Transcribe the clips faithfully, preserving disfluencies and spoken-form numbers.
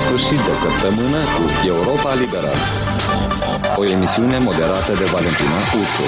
Sfârșit de săptămână cu Europa Liberă. O emisiune moderată de Valentina Uțu.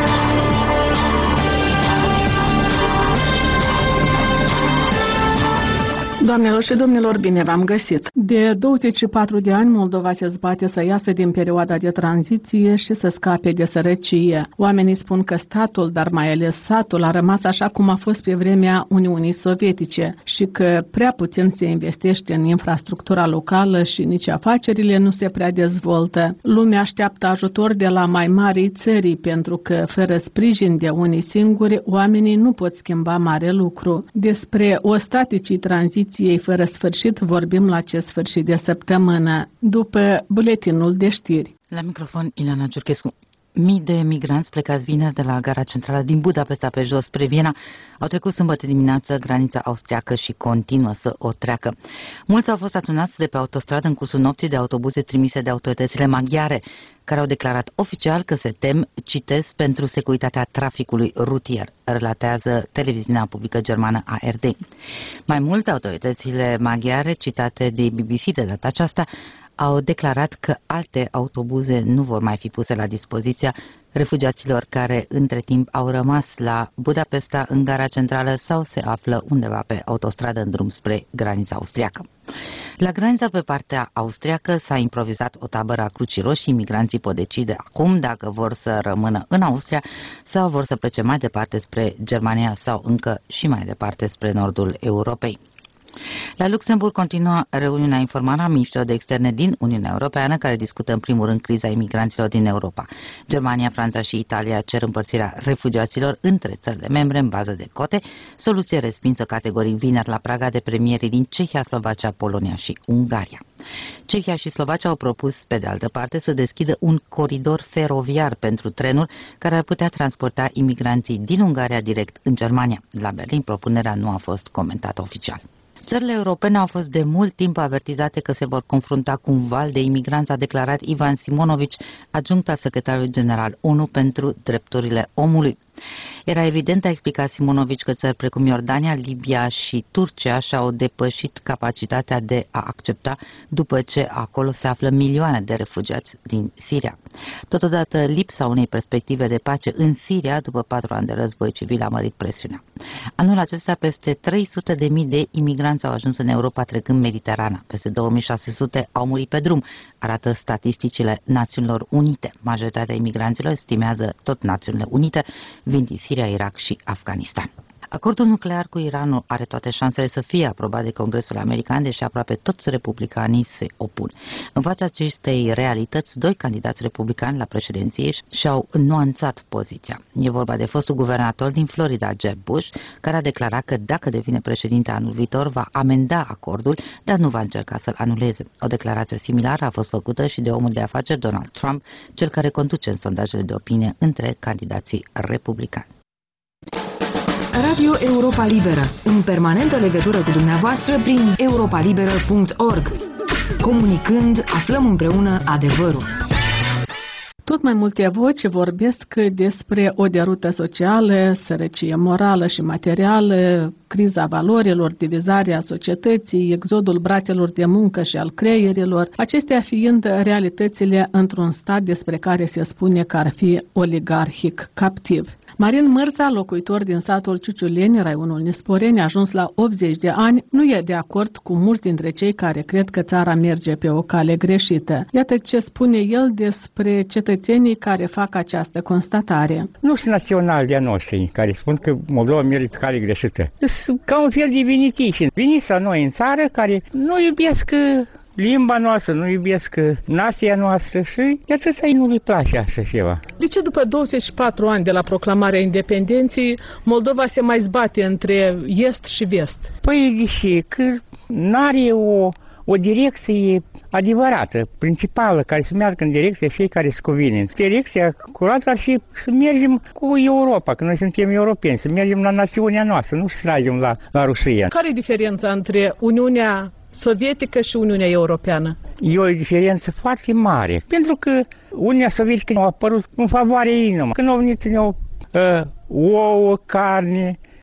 Doamnelor și domnilor, bine v-am găsit! De douăzeci și patru de ani, Moldova se zbate să iasă din perioada de tranziție și să scape de sărăcie. Oamenii spun că statul, dar mai ales satul, a rămas așa cum a fost pe vremea Uniunii Sovietice și că prea puțin se investește în infrastructura locală și nici afacerile nu se prea dezvoltă. Lumea așteaptă ajutor de la mai mari țări, pentru că, fără sprijin de unii singuri, oamenii nu pot schimba mare lucru. Despre ostaticii tranziției ei fără sfârșit vorbim la acest sfârșit de săptămână, după buletinul de știri. La microfon, Ileana Ciurchescu. Mii de migranți plecați vineri de la gara centrală din Budapesta pe jos spre Viena au trecut sâmbătă dimineață granița austriacă și continuă să o treacă. Mulți au fost atunați de pe autostradă în cursul nopții de autobuze trimise de autoritățile maghiare, care au declarat oficial că se tem, citesc, pentru securitatea traficului rutier, relatează televiziunea publică germană A R D. Mai mult, autoritățile maghiare, citate de B B C de data aceasta, au declarat că alte autobuze nu vor mai fi puse la dispoziția refugiaților care între timp au rămas la Budapesta în gara centrală sau se află undeva pe autostradă în drum spre granița austriacă. La granița pe partea austriacă s-a improvizat o tabără a Crucii Roșii. Migranții pot decide acum dacă vor să rămână în Austria sau vor să plece mai departe spre Germania sau încă și mai departe spre nordul Europei. La Luxemburg continuă reuniunea informală a miniștrilor de externe din Uniunea Europeană, care discută în primul rând criza imigranților din Europa. Germania, Franța și Italia cer împărțirea refugiaților între țările membre în bază de cote, soluție respinsă categoric vineri la Praga de premierii din Cehia, Slovacia, Polonia și Ungaria. Cehia și Slovacia au propus, pe de altă parte, să deschidă un coridor feroviar pentru trenuri care ar putea transporta imigranții din Ungaria direct în Germania. La Berlin, propunerea nu a fost comentată oficial. Țările europene au fost de mult timp avertizate că se vor confrunta cu un val de imigranți, a declarat Ivan Simonovic, adjunct al secretarului general O N U pentru drepturile omului. Era evident, a explicat Simonovic, că țări precum Iordania, Libia și Turcia și-au depășit capacitatea de a accepta după ce acolo se află milioane de refugiați din Siria. Totodată, lipsa unei perspective de pace în Siria după patru ani de război civil a mărit presiunea. Anul acesta, peste trei sute de mii de imigranți au ajuns în Europa trecând Mediterana. Peste două mii șase sute au murit pe drum, arată statisticile Națiunilor Unite. Majoritatea imigranților, estimează tot Națiunile Unite, vin din Siria, Irak și Afganistan. Acordul nuclear cu Iranul are toate șansele să fie aprobat de Congresul American, deși aproape toți republicanii se opun. În fața acestei realități, doi candidați republicani la președinție și-au nuanțat poziția. E vorba de fostul guvernator din Florida, Jeb Bush, care a declarat că dacă devine președinte anul viitor, va amenda acordul, dar nu va încerca să-l anuleze. O declarație similară a fost făcută și de omul de afaceri Donald Trump, cel care conduce în sondajele de opinie între candidații republicani. Radio Europa Liberă, în permanentă legătură cu dumneavoastră prin europa liberă punct org. Comunicând, aflăm împreună adevărul. Tot mai multe voci vorbesc despre o derută socială, sărăcie morală și materială, criza valorilor, divizarea societății, exodul brațelor de muncă și al creierilor, acestea fiind realitățile într-un stat despre care se spune că ar fi oligarhic captiv. Marin Mărța, locuitor din satul Ciuciuleni, raionul Nisporeni, ajuns la optzeci de ani, nu e de acord cu mulți dintre cei care cred că țara merge pe o cale greșită. Iată ce spune el despre cetățenii care fac această constatare. Nu sunt naționali de-a noștri care spun că Moldova merge pe cale greșită. Sunt ca un fel de vinitiși. Veniți la noi în țară care nu iubesc limba noastră, nu iubesc nația noastră și de atâta nu le place așa ceva. De ce după douăzeci și patru ani de la proclamarea independenței, Moldova se mai zbate între est și vest? Păi deși că n-are o, o direcție adevărată, principală, care să meargă în direcția fiecare se cuvine. Direcția curată ar fi să mergem cu Europa, că noi suntem europeni, să mergem la națiunea noastră, nu să tragem la, la Rusia. Care e diferența între Uniunea Sovietică și Uniunea Europeană? E o diferență foarte mare, pentru că Uniunea Sovietică a apărut în favoarea inimă. Când au venit, ne-au uh, ouă, carne,